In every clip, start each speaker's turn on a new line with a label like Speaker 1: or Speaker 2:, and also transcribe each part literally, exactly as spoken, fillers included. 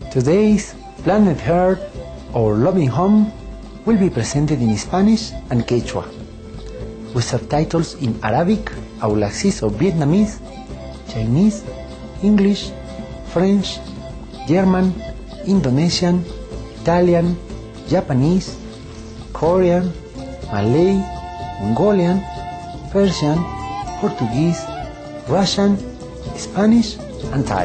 Speaker 1: Today's Planet Earth or Loving Home will be presented in Spanish and Quechua, with subtitles in Arabic, Aulaxis or Vietnamese, Chinese, English, French, German, Indonesian, Italian, Japanese, Korean, Malay, Mongolian, Persian, Portuguese, Russian, Spanish, and Thai.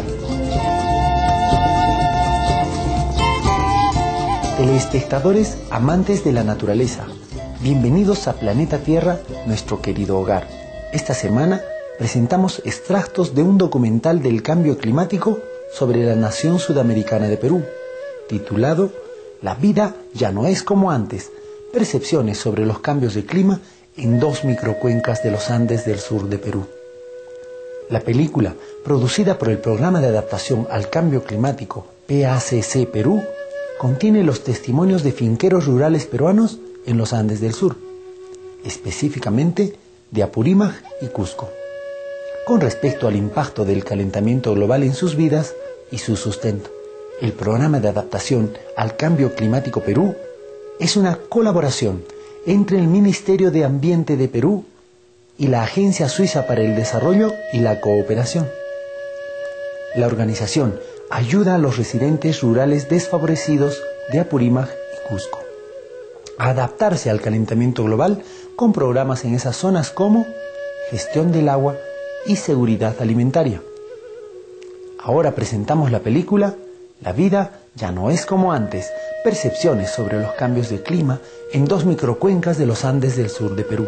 Speaker 1: Teleespectadores amantes de la naturaleza, bienvenidos a Planeta Tierra, nuestro querido hogar. Esta semana presentamos extractos de un documental del cambio climático sobre la nación sudamericana de Perú, titulado La vida ya no es como antes, percepciones sobre los cambios de clima en dos microcuencas de los Andes del sur de Perú. La película, producida por el Programa de Adaptación al Cambio Climático P A C C Perú, contiene los testimonios de finqueros rurales peruanos en los Andes del sur, específicamente de Apurímac y Cusco, con respecto al impacto del calentamiento global en sus vidas y su sustento. El Programa de Adaptación al Cambio Climático Perú es una colaboración entre el Ministerio de Ambiente de Perú y la Agencia Suiza para el Desarrollo y la Cooperación. La organización ayuda a los residentes rurales desfavorecidos de Apurímac y Cusco a adaptarse al calentamiento global con programas en esas zonas como gestión del agua y seguridad alimentaria. Ahora presentamos la película La vida ya no es como antes, percepciones sobre los cambios de clima en dos microcuencas de los Andes del sur de Perú.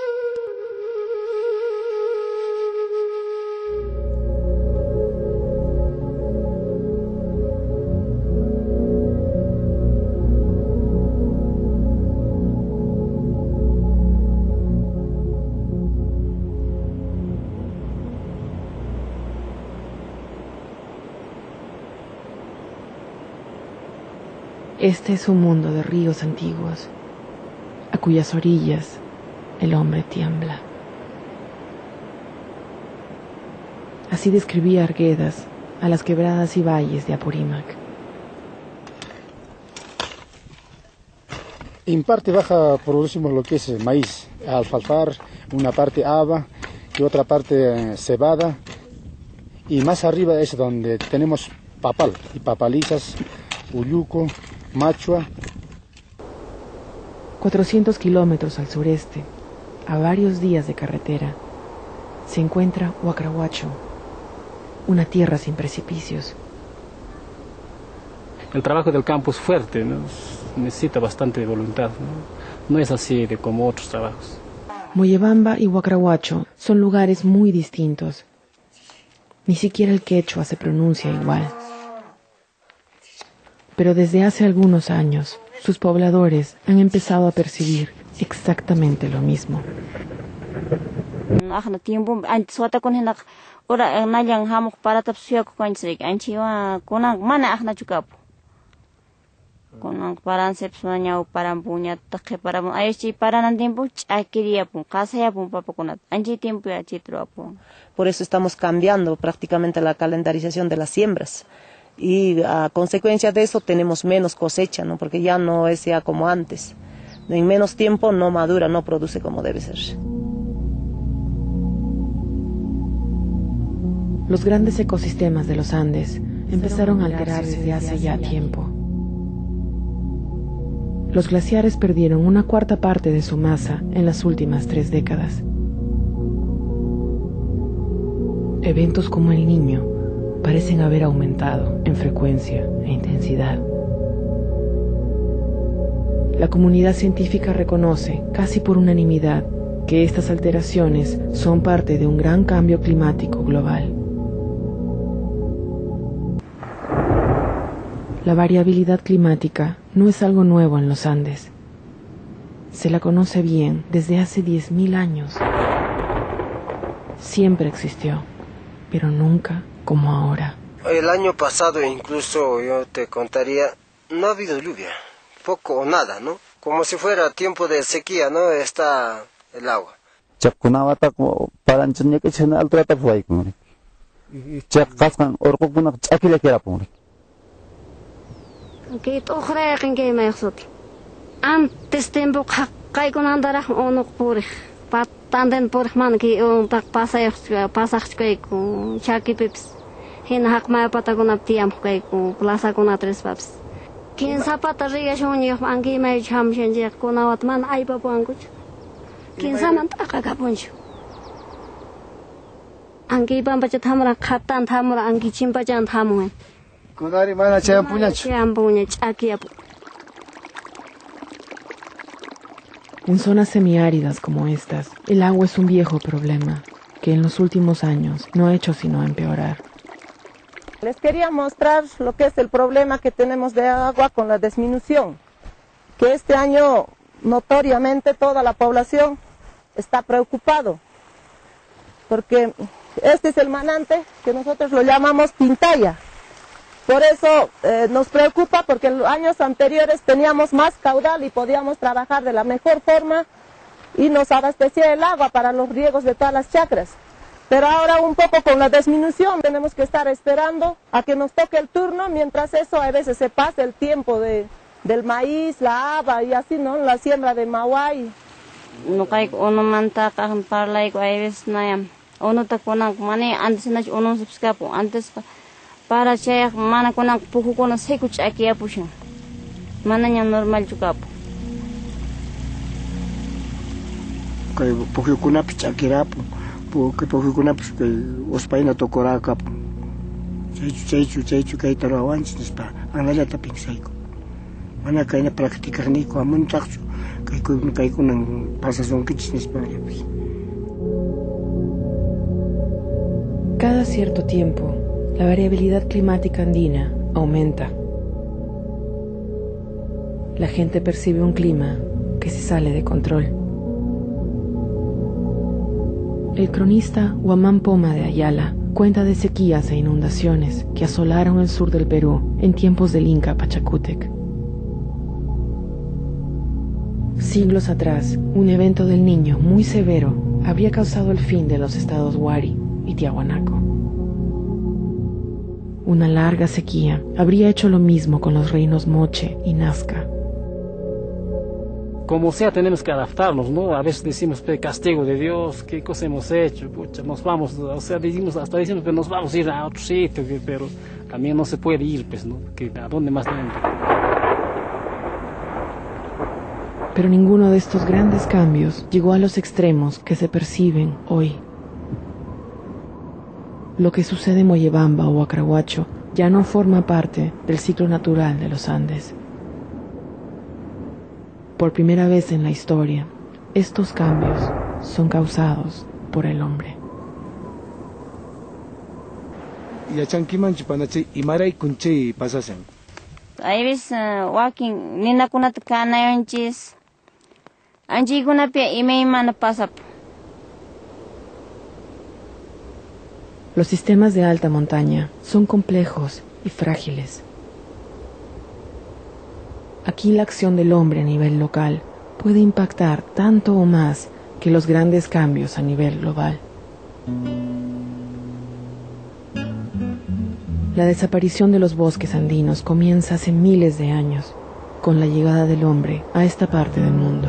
Speaker 2: Este es un mundo de ríos antiguos, a cuyas orillas el hombre tiembla. Así describía Arguedas a las quebradas y valles de Apurímac.
Speaker 3: En parte baja producimos lo que es maíz, alfalfar, una parte haba y otra parte cebada, y más arriba es donde tenemos papal y papalizas, uyuco, machua.
Speaker 2: cuatrocientos kilómetros al sureste, a varios días de carretera, se encuentra Huacrahuacho, una tierra sin precipicios.
Speaker 4: El trabajo del campo es fuerte, ¿no? Necesita bastante voluntad, ¿no? No es así de como otros trabajos.
Speaker 2: Moyobamba y Huacrahuacho son lugares muy distintos. Ni siquiera el quechua se pronuncia igual. Pero desde hace algunos años, sus pobladores han empezado a percibir exactamente lo mismo.
Speaker 5: Por eso estamos cambiando prácticamente la calendarización de las siembras. Y a consecuencia de eso tenemos menos cosecha, ¿no? Porque ya no es ya como antes. En menos tiempo no madura, no produce como debe ser.
Speaker 2: Los grandes ecosistemas de los Andes empezaron a alterarse desde hace ya tiempo. Los glaciares perdieron una cuarta parte de su masa en las últimas tres décadas. Eventos como el Niño parecen haber aumentado en frecuencia e intensidad. La comunidad científica reconoce, casi por unanimidad, que estas alteraciones son parte de un gran cambio climático global. La variabilidad climática no es algo nuevo en los Andes. Se la conoce bien desde hace diez mil años. Siempre existió, pero nunca como ahora.
Speaker 6: El año pasado incluso yo te contaría, no ha habido lluvia, poco o nada, ¿no? Como si fuera tiempo de sequía, ¿no? Está el agua.
Speaker 7: que tohre que me exot antes tiempo kai con andar ono por patanden por man que un tak pasa pasa que con chaki pips hin hak ma pata con aptiam que con plaza con tres paps quien zapata riga shonyo angi me cham shenje con awatman ai papo anguch quien saman taka kapuncho angi bamba chamra khatan thamra angi chimpa chan thamu
Speaker 3: Kunari mana chayam puña.
Speaker 7: Chayam puña chaki apu.
Speaker 2: En zonas semiáridas como estas, el agua es un viejo problema que en los últimos años no ha hecho sino empeorar.
Speaker 5: Les quería mostrar lo que es el problema que tenemos de agua con la disminución, que este año notoriamente toda la población está preocupado, porque este es el manante que nosotros lo llamamos Pintaya. Por eso eh, nos preocupa porque en los años anteriores teníamos más caudal y podíamos trabajar de la mejor forma y nos abastecía el agua para los riegos de todas las chacras. Pero ahora un poco con la disminución tenemos que estar esperando a que nos toque el turno, mientras eso a veces se pasa el tiempo de, del maíz, la haba y así, ¿no? La siembra de mahuay.
Speaker 7: No hay uno manta cajan para la igual es nayam. Uno te conan mane antes no uno se escapó antes para che mana conan poco conan se escucha aquí a puxo. Mana ya normal chucapo.
Speaker 8: Que poco conan picha kirapo. Porque poco conan pues que os paina tocora capo. Chaichu chaichu chaichu que te avances nespa. Anala ta pinsaico. Mana que na practicar ni co amun taxo. Que con que con pasación que chisnes para pues.
Speaker 2: Cada cierto tiempo, la variabilidad climática andina aumenta. La gente percibe un clima que se sale de control. El cronista Huamán Poma de Ayala cuenta de sequías e inundaciones que asolaron el sur del Perú en tiempos del Inca Pachacútec. Siglos atrás, un evento del Niño muy severo habría causado el fin de los estados Huari y Tiahuanaco. Una larga sequía habría hecho lo mismo con los reinos Moche y Nazca.
Speaker 4: Como sea, tenemos que adaptarnos, ¿no? A veces decimos, castigo de Dios, ¿qué cosa hemos hecho? Pucha, nos vamos, o sea, decimos, hasta decimos que nos vamos a ir a otro sitio, pero también no se puede ir, pues, ¿no? Que ¿a dónde más tenemos?
Speaker 2: Pero ninguno de estos grandes cambios llegó a los extremos que se perciben hoy. Lo que sucede en Moyobamba o Acrahuacho ya no forma parte del ciclo natural de los Andes. Por primera vez en la historia, estos cambios son causados por el hombre.
Speaker 3: Yachankimanchi panachi imaray kunchi pasasen.
Speaker 7: Hay veces walking nina kunat kanayonchis anji kunapia ime mana pasa.
Speaker 2: Los sistemas de alta montaña son complejos y frágiles. Aquí la acción del hombre a nivel local puede impactar tanto o más que los grandes cambios a nivel global. La desaparición de los bosques andinos comienza hace miles de años, con la llegada del hombre a esta parte del mundo.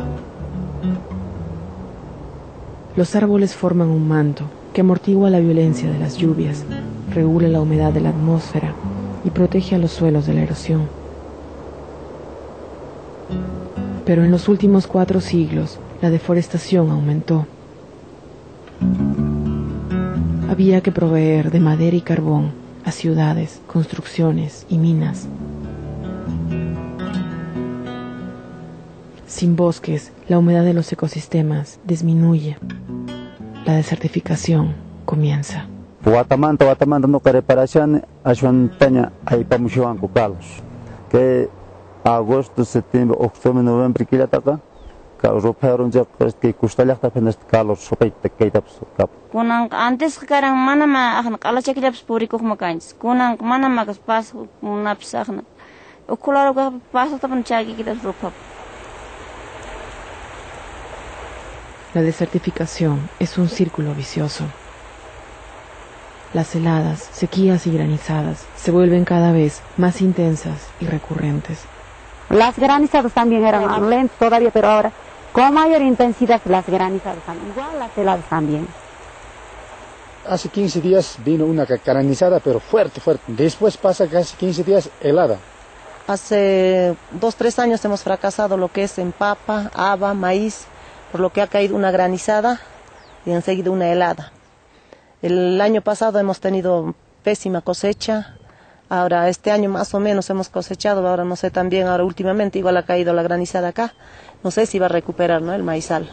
Speaker 2: Los árboles forman un manto que amortigua la violencia de las lluvias, regula la humedad de la atmósfera y protege a los suelos de la erosión. Pero en los últimos cuatro siglos, la deforestación aumentó. Había que proveer de madera y carbón a ciudades, construcciones y minas. Sin bosques, la humedad de los ecosistemas disminuye. La desertificación comienza.
Speaker 9: Guatamanta, Guatamanta no reparación, ayuantaña hay pamushuan cucalos. Que agosto, septiembre, octubre, noviembre, que la taca, que roparon ya que custalla hasta apenas calos sopaita que taps cap.
Speaker 7: Kunang antes sekarang mana ma akan kala cek daps puri kok makans. Kunang mana ma kas pas naps akan. Ukular ka pas tapan cagi kita ropa.
Speaker 2: La desertificación es un círculo vicioso. las heladas, sequías y granizadas se vuelven cada vez más intensas y recurrentes.
Speaker 10: Las granizadas también eran lentas todavía, pero ahora con mayor intensidad las granizadas también, igual las heladas también.
Speaker 3: Hace quince días vino una granizada, pero fuerte, fuerte. Después pasa casi quince días helada.
Speaker 5: Hace dos, tres años hemos fracasado lo que es en papa, haba, maíz, por lo que ha caído una granizada y enseguida una helada. El año pasado hemos tenido pésima cosecha, ahora este año más o menos hemos cosechado, ahora no sé también, ahora últimamente igual ha caído la granizada acá, no sé si va a recuperar, ¿no?, el maizal.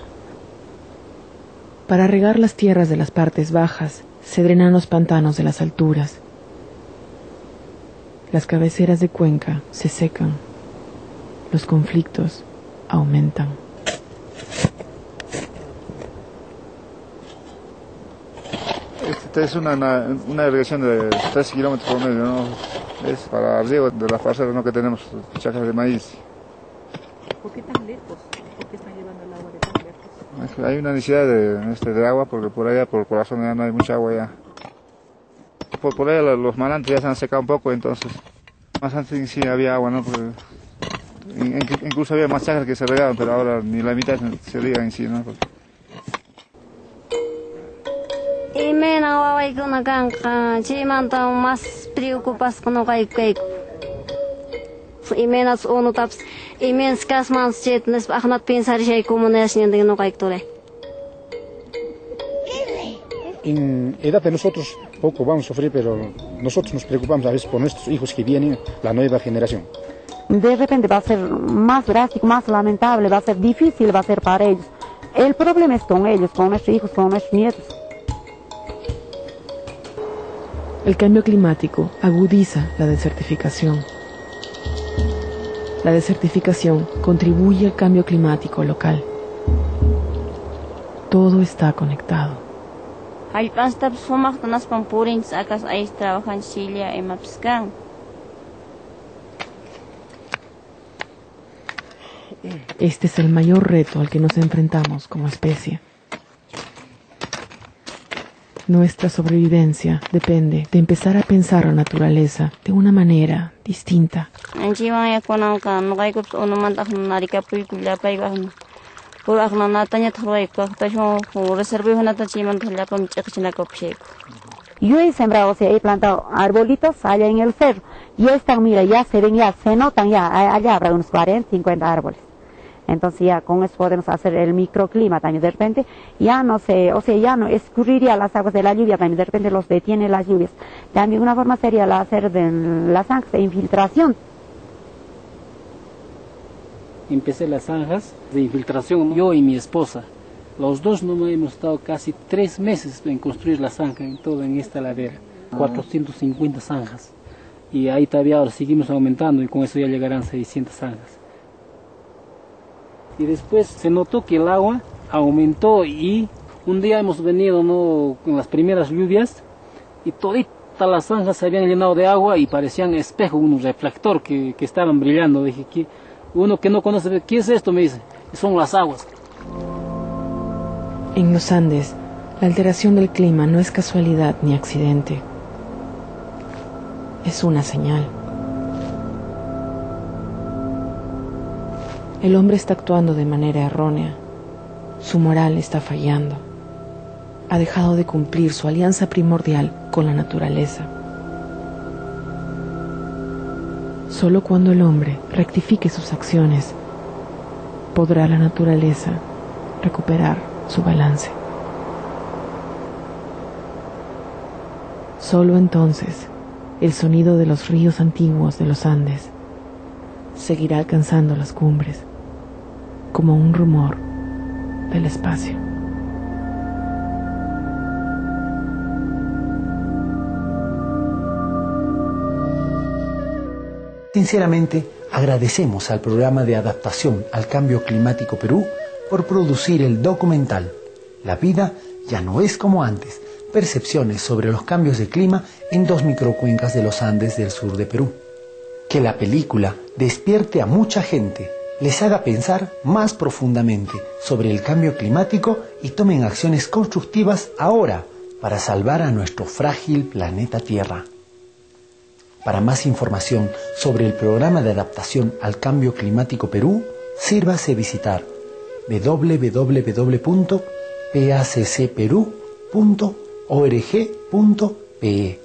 Speaker 2: Para regar las tierras de las partes bajas, se drenan los pantanos de las alturas. Las cabeceras de cuenca se secan, los conflictos aumentan.
Speaker 11: Esta es una, una, una irrigación de tres kilómetros por medio, ¿no? Es para riego de la parcela, ¿no?, que tenemos chacras de maíz.
Speaker 2: ¿Por qué tan lejos? ¿Por qué están llevando el agua de tan lejos?
Speaker 11: Es que hay una necesidad de, este, de agua, porque por allá, por, por la zona ya no hay mucha agua ya. Por, por allá los manantes ya se han secado un poco, entonces más antes sí había agua, ¿no? Porque, in, incluso había más chacras que se regaban, pero ahora ni la mitad se riega en sí, ¿no? Porque...
Speaker 7: Y menos hay que una canca, chimanta más preocupas con no hay que. Y menos uno taps, y menos cas más chetnes, ahnat pensar si hay como no es ni de no hay que.
Speaker 3: En edad de nosotros poco vamos a sufrir, pero nosotros nos preocupamos a veces por nuestros hijos que vienen, la nueva generación.
Speaker 10: De repente va a ser más drástico, más lamentable, va a ser difícil, va a ser para ellos. El problema es con ellos, con nuestros hijos, con nuestros nietos.
Speaker 2: El cambio climático agudiza la desertificación. La desertificación contribuye al cambio climático local. Todo está conectado.
Speaker 12: Hay hasta sumak tanas pampurin akas ay trabajan Chile en Mapscan.
Speaker 2: Este es el mayor reto al que nos enfrentamos como especie. Nuestra sobrevivencia depende de empezar a pensar la naturaleza de una manera distinta.
Speaker 10: Yo he sembrado, o sea, he plantado arbolitos allá en el cerro. Y están, mira, ya se ven, ya se notan, ya allá habrá unos cuarenta, cincuenta árboles. Entonces ya con eso podemos hacer el microclima también. De repente ya no se, o sea, ya no escurriría las aguas de la lluvia, también de repente los detiene las lluvias. También una forma sería la hacer de las zanjas de infiltración.
Speaker 4: Empecé las zanjas de infiltración, yo y mi esposa. Los dos no hemos estado casi tres meses en construir la zanja en todo en esta ladera. cuatrocientas cincuenta zanjas. Y ahí todavía ahora seguimos aumentando y con eso ya llegarán seiscientas zanjas. Y después se notó que el agua aumentó y un día hemos venido, ¿no?, con las primeras lluvias y toditas las zanjas se habían llenado de agua y parecían espejos, un reflector que, que estaban brillando. Dije, que uno que no conoce, ¿qué es esto?, me dice, son las aguas.
Speaker 2: En los Andes, la alteración del clima no es casualidad ni accidente. Es una señal. El hombre está actuando de manera errónea. Su moral está fallando. Ha dejado de cumplir su alianza primordial con la naturaleza. Solo cuando el hombre rectifique sus acciones, podrá la naturaleza recuperar su balance. Solo entonces, el sonido de los ríos antiguos de los Andes seguirá alcanzando las cumbres, como un rumor del espacio.
Speaker 1: Sinceramente, agradecemos al Programa de Adaptación al Cambio Climático Perú por producir el documental La vida ya no es como antes, percepciones sobre los cambios de clima en dos microcuencas de los Andes del sur de Perú. Que la película despierte a mucha gente, les haga pensar más profundamente sobre el cambio climático y tomen acciones constructivas ahora, para salvar a nuestro frágil planeta Tierra. Para más información sobre el programa de adaptación al cambio climático Perú, sírvase visitar doble u doble u doble u punto p a c c perú punto org punto p e.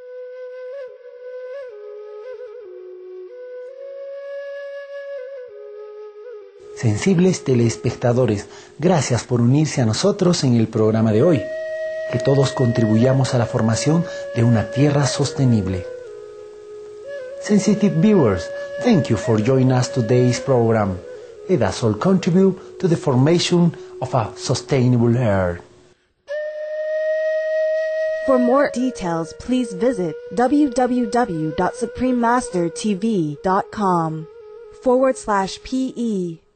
Speaker 1: Sensibles telespectadores, gracias por unirse a nosotros en el programa de hoy. Que todos contribuyamos a la formación de una tierra sostenible. Sensitive viewers, thank you for joining us today's program. Let us all contribute to the formation of a sustainable earth.
Speaker 13: For more details, please visit www.suprememastertv.com forward slash PE